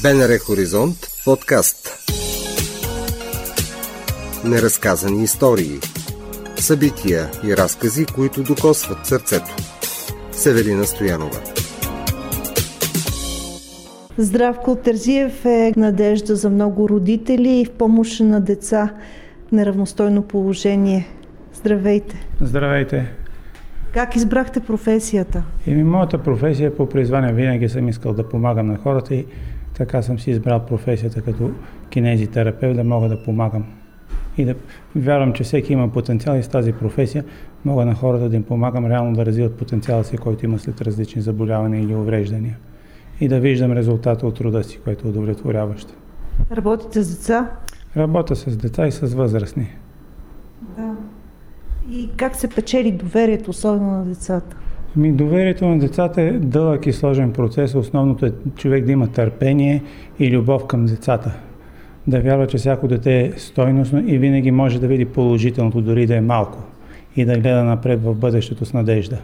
БНР Хоризонт подкаст. Неразказани истории. Събития и разкази, които докосват сърцето. С Евелина Стоянова. Здравко Терзиев е надежда за много родители и в помощ на деца в неравностойно положение. Здравейте! Здравейте! Как избрахте професията? Моята професия по призвание винаги съм искал да помагам на хората и така съм си избрал професията като кинезитерапевт, да мога да помагам. И да вярвам, че всеки има потенциал и с тази професия мога на хората да им помагам реално да развиват потенциала си, който има след различни заболявания или увреждания. И да виждам резултата от труда си, който е удовлетворяващ. Работите с деца? Работя с деца и с възрастни. Да. И как се печели доверието, особено на децата? Доверието на децата е дълъг и сложен процес. Основното е човек да има търпение и любов към децата. Да вярва, че всяко дете е стойностно и винаги може да види положителното, дори да е малко. И да гледа напред в бъдещето с надежда.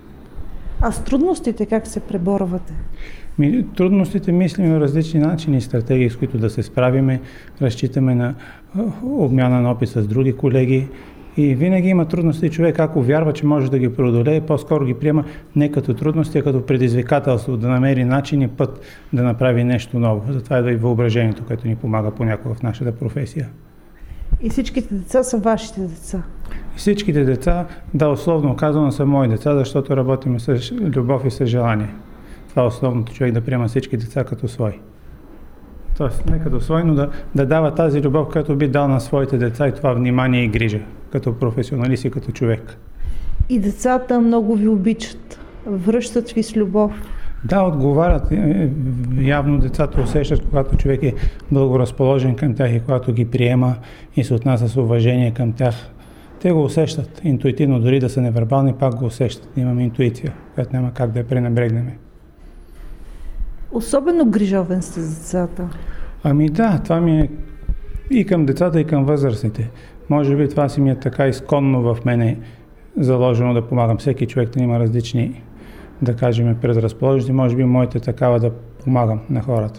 А с трудностите как се преборвате? Трудностите мислим на различни начини и стратегии, с които да се справиме. Разчитаме на обмяна на опит с други колеги. И винаги има трудности. Човек, ако вярва, че може да ги преодолее, по-скоро ги приема не като трудности, а като предизвикателство, да намери начин и път да направи нещо ново. Затова е и въображението, което ни помага понякога в нашата професия. И всичките деца са вашите деца? Всичките деца, да, условно казано, са мои деца, защото работим с любов и с желание. Това е основното, човек да приема всички деца като свои. Тоест, не като свой, но да дава тази любов, която би дал на своите деца и това внимание и грижа, като професионалист и като човек. И децата много ви обичат, връщат ви с любов. Да, отговарят. Явно децата усещат, когато човек е благоразположен към тях и когато ги приема и се отнася с уважение към тях. Те го усещат интуитивно, дори да са невербални, пак го усещат. Имаме интуиция, която няма как да я пренебрегнем. Особено грижовен сте за децата. Да, това ми е и към децата, и към възрастните. Може би това си ми е така изконно в мене заложено да помагам. Всеки човек да има различни, да кажем, предразположени. Може би моите такава да помагам на хората.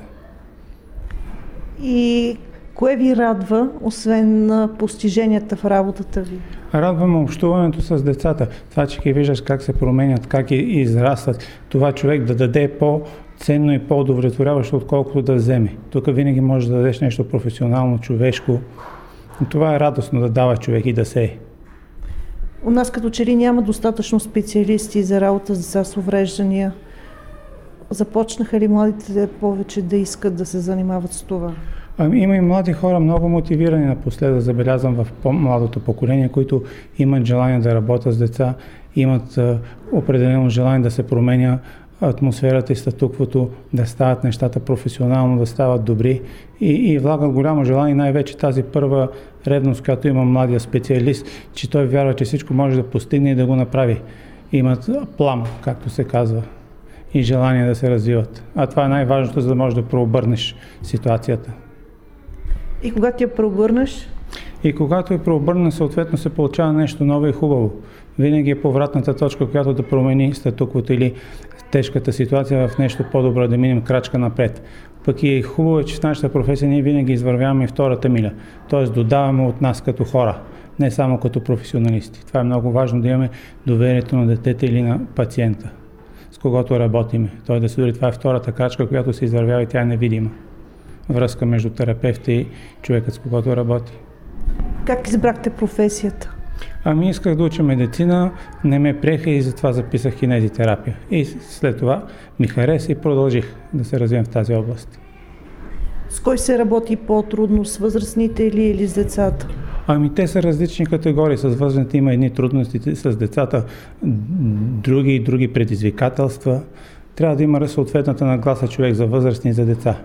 И кое ви радва, освен постиженията в работата ви? Радваме общуването с децата. Това, че ги виждаш как се променят, как израстват. Това човек да даде по-ценно и по-удовлетворяващо, отколкото да вземе. Тук винаги можеш да дадеш нещо професионално, човешко. Това е радостно да дава човек и да сее. У нас като че ли няма достатъчно специалисти за работа с деца с увреждания. Започнаха ли младите повече да искат да се занимават с това? Има и млади хора, много мотивирани напоследък, забелязвам в по-младото поколение, които имат желание да работят с деца, имат определено желание да се променя атмосферата и статуквото, да стават нещата професионално, да стават добри и влагат голямо желание, най-вече тази първа ревност, която има младия специалист, че той вярва, че всичко може да постигне и да го направи. Имат плам, както се казва, и желание да се развиват. А това е най-важното, за да можеш да преобърнеш ситуацията. И когато я преобърнеш? И когато я преобърне, съответно се получава нещо ново и хубаво. Винаги е повратната точка, която да промени статуквото или тежката ситуация в нещо по-добро, да минем крачка напред. Пък и хубаво е, че в нашата професия ние винаги извървяваме и втората миля. Т.е. додаваме от нас като хора, не само като професионалисти. Това е много важно, да имаме доверието на детето или на пациента, с когото работиме. Т.е. да се дори това е втората крачка, която се извървява и тя е невидима. Връзка между терапевта и човекът, с когото работи. Как избрахте професията? Исках да уча медицина, не ме приеха и затова записах кинезитерапия. И след това ми хареса и продължих да се развивам в тази област. С кой се работи по-трудно, с възрастните или с децата? Те са различни категории. С възрастните има едни трудности, с децата други предизвикателства. Трябва да има съответната нагласа човек за възрастни и за деца.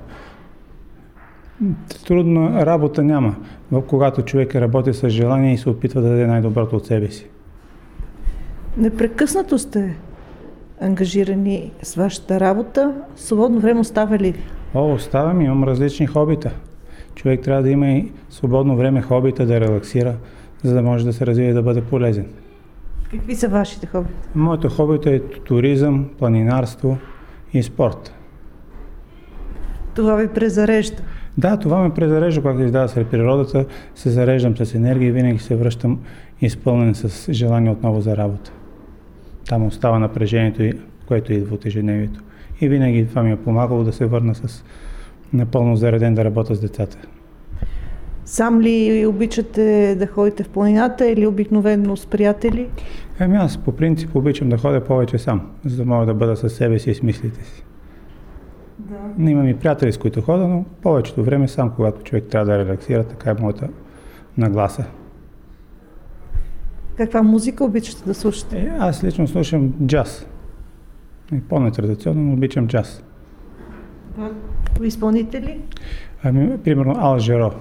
Трудна работа няма, когато човек работи с желание и се опитва да даде най-доброто от себе си. Непрекъснато сте ангажирани с вашата работа. Свободно време остава ли? Оставам, имам различни хобита. Човек трябва да има и свободно време, хобита, да релаксира, за да може да се развие и да бъде полезен. Какви са вашите хобита? Моето хобито е туризъм, планинарство и спорт. Това ви презарежда? Да, това ме презарежда, когато издава сред природата, се зареждам с енергия и винаги се връщам изпълнен с желание отново за работа. Там остава напрежението, което идва от ежедневието. И винаги това ми е помагало да се върна с напълно зареден да работя с децата. Сам ли обичате да ходите в планината или обикновено с приятели? Аз по принцип обичам да ходя повече сам, за да мога да бъда със себе си и с мислите си. Да. Имам и приятели, с които ходя, но повечето време сам, когато човек трябва да релаксира, така е моята нагласа. Каква музика обичате да слушате? Аз лично слушам джаз. По-нетрадиционно, но обичам джаз. Изпълнители? Примерно Ал Жаро.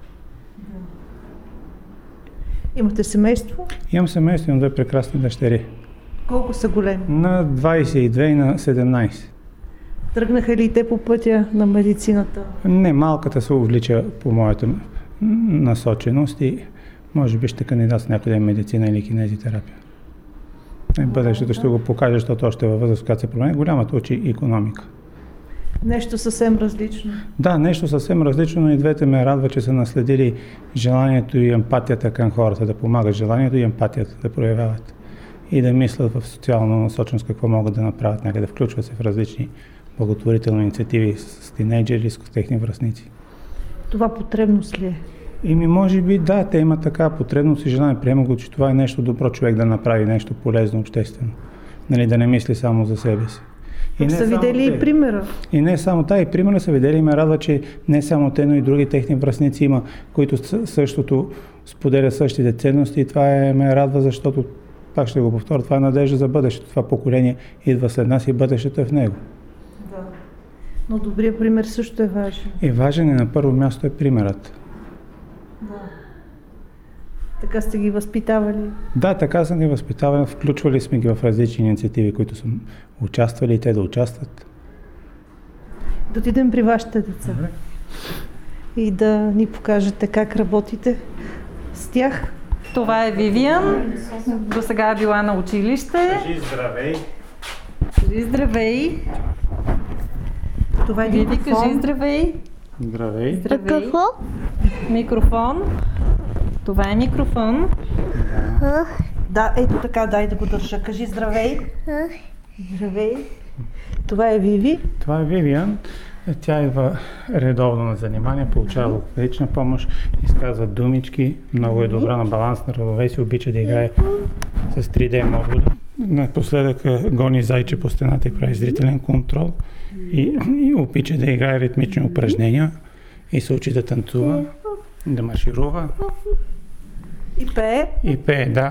Имате семейство? Имам семейство, имам 2 прекрасни дъщери. Колко са големи? На 22 и на 17. Тръгнаха ли те по пътя на медицината? Не, малката се увлича по моята насоченост и може би ще кандидат някъде медицина или кинезитерапия. Бъдещето ще го покаже, защото още във възраст, когато се променя, голямата учи икономика. Нещо съвсем различно. Да, нещо съвсем различно, но и двете ме радва, че са наследили желанието и емпатията към хората, да помагат, желанието и емпатията да проявяват и да мислят в социална насоченост какво могат да направят, някъде включват се в различни благотворителни инициативи с тинейджери, с техни връстници. Това потребност ли е? Може би да, те имат така потребност и желание. Приема го, че това е нещо добро човек да направи, нещо полезно, обществено. Да не мисли само за себе си. И са видели и примера. И не само и примера са видели и ме радва, че не само те, но и други техни връстници има, които същото споделят същите ценности и това ме радва, защото, пак ще го повторя, това е надежда за бъдещето. Това поколение идва след нас и бъдещето е в него. Да. Но добрият пример също е важен. И важен на първо място е примерът. Да. Така сте ги възпитавали? Да, така съм ги възпитавали. Включвали сме ги в различни инициативи, които съм участвали и те да участват. Да отидем при вашите деца. Добре. И да ни покажете как работите с тях. Това е Вивиан. До сега е била на училище. Кажи здравей. Кажи здравей. Това е Виви, микрофон. кажи здравей. Здравей. Здравей. Микрофон. Това е микрофон. Да, ето така, дай да го държа. Кажи здравей. Здравей. Това е Виви. Това е Вивиан. Тя идва редовно на занимания, получава логопедична помощ, изказва думички, много е добра на баланс на равновесие, обича да играе с 3D модули. Напоследък гони зайче по стената и прави зрителен контрол и обича да играе ритмични упражнения и се учи да танцува, да марширува. И пее. И пее, да.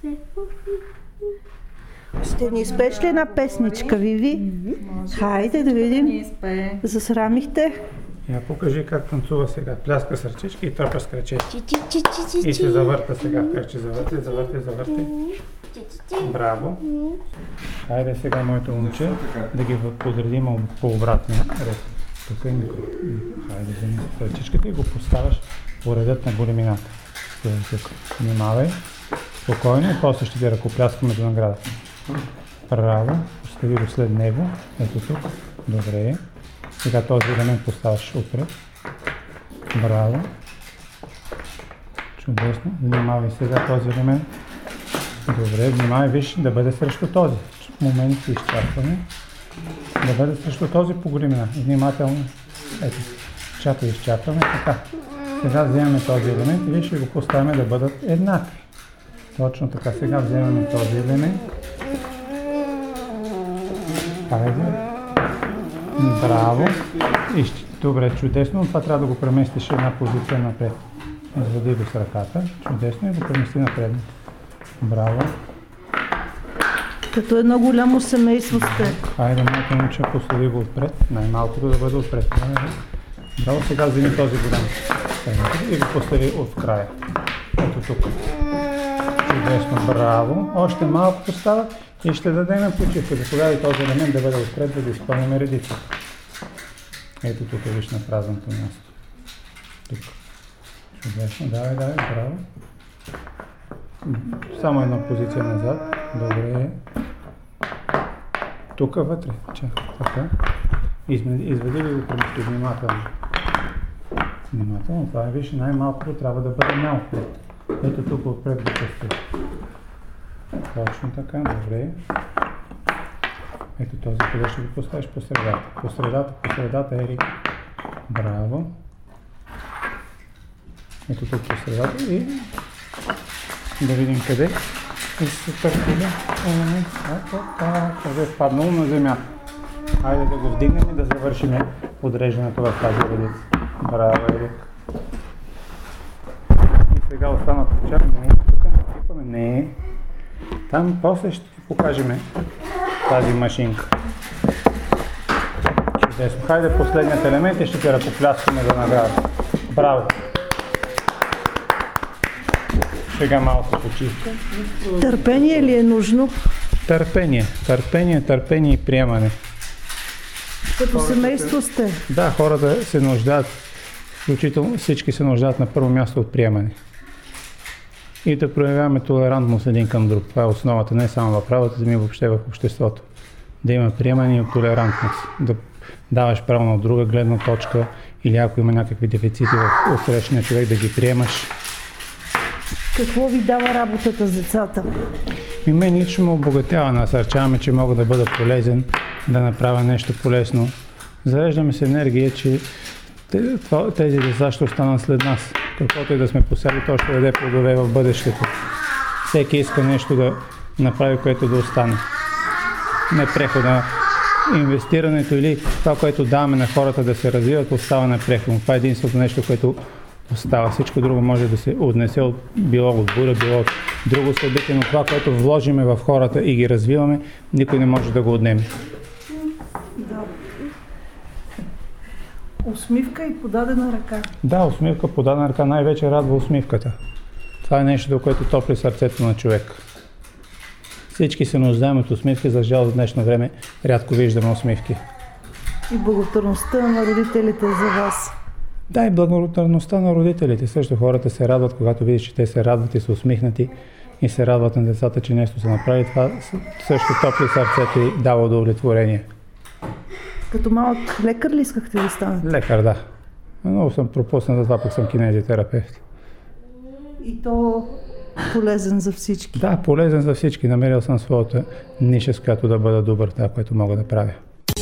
Ще ни изпееш ли една песничка, Виви? Хайде да видим. Засрамихте. Я покажи как танцува сега. Пляска с ръчички и тропа с крачета. И се завърта сега. Как ще завърти. Браво. Хайде сега, моето момче, да ги подредим по обратния ред. Тук е микро. Хайде, вземи с ръчичката и го поставяш по редът на големината. Внимавай. Спокойно и после ще ти ръкопляскаме за наградата. Право. Постави го след него. Ето тук. Добре. Сега този елемент поставяш отпред. Браво. Чудесно. Внимавай сега този елемент. Добре, внимавай, виж, да бъде срещу този. Момент изчакване. Да бъде срещу този по големина. Внимателно. Ето. Чакай, изчакваме. Така. Сега вземаме този елемент и виж, ще го поставяме да бъдат еднакви. Точно така. Сега вземаме този елемент. Хайде. Браво. Добре, чудесно. Това трябва да го преместиш една позиция напред. Извади го с ръката. Чудесно и го премести напред. Браво. Като едно голямо семейство сте. Хайде, моето момче, постави го отпред. Най-малкото да бъде отпред. Браво, сега вземи този голям и го постави от края. Ето тук. Чудесно, браво. Още малко остава и ще дадем почивка. Заповядай този елемент да бъде отпред, да изпълним редица. Ето тук виж на празното място. Тук. Чудесно, давай, браво. Само една позиция назад. Добре. Тук вътре. Чакай, така. Изведи ли го промисли внимателно? Внимателно, това е, виж, най-малкото трябва да бъде малко. Ето тук отпред го пусти. Точно така, добре. Ето този, къде ще го поставиш по средата. По средата, Ерик. Браво. Ето тук по средата и да видим къде. И супер къде. Къде е паднало на земята. Хайде да го вдигнем и да завършим подреждането в тази редица. Браво, Ерик. И сега остана почак. Не, тук не пипаме. Не. Там после ще ти покажем тази машинка. Чудесно. Хайде последният елемент и ще те ръкопляскаме за награда. Браво! Сега малко почистка. Търпение ли е нужно? Търпение и приемане. Като семейство сте? Да, хората се нуждаят, включително всички се нуждаят на първо място от приемане. И да проявяваме толерантност един към друг. Това е основата не само в работата, но и въобще в обществото. Да има приемане и толерантност. Да даваш право на друга гледна точка или ако има някакви дефицити в отсрещния човек, да ги приемаш. Какво ви дава работата с децата? И мен лично ме обогатява, насърчаваме, че мога да бъда полезен, да направя нещо полезно. Зареждаме се енергия, че тези деца ще останат след нас. Каквото и да сме посели, то ще даде плодове в бъдещето. Всеки иска нещо да направи, което да остане. Не прехода, инвестирането или това, което даваме на хората да се развиват, остава непреходно. Това е единственото нещо, което остава. Всичко друго може да се отнесе било от буря, било от друго събитие, но това, което вложиме в хората и ги развиваме, никой не може да го отнеме. Да. Усмивка и подадена ръка. Да, усмивка, подадена ръка, най-вече радва усмивката. Това е нещо, което топли сърцето на човек. Всички се нуждаем от усмивки, за жалост в днешно време рядко виждаме усмивки. И благодарността на родителите за вас. Да, и благодарността на родителите. Също хората се радват, когато видиш, че те се радват и са усмихнати и се радват на децата, че нещо са направили. Това също топли сърцето и дава удовлетворение. Като малък лекар ли искахте да станете? Лекар, да. Много съм пропуснат, за това пък съм кинезитерапевт. И то полезен за всички? Да, полезен за всички. Намерил съм своята ниша, с която да бъда добър, това, което мога да правя.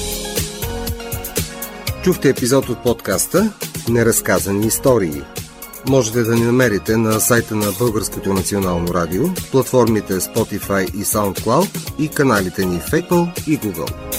Чухте епизод от подкаста Неразказани истории. Можете да ни намерите на сайта на Българското национално радио, платформите Spotify и SoundCloud и каналите ни в Apple и Google.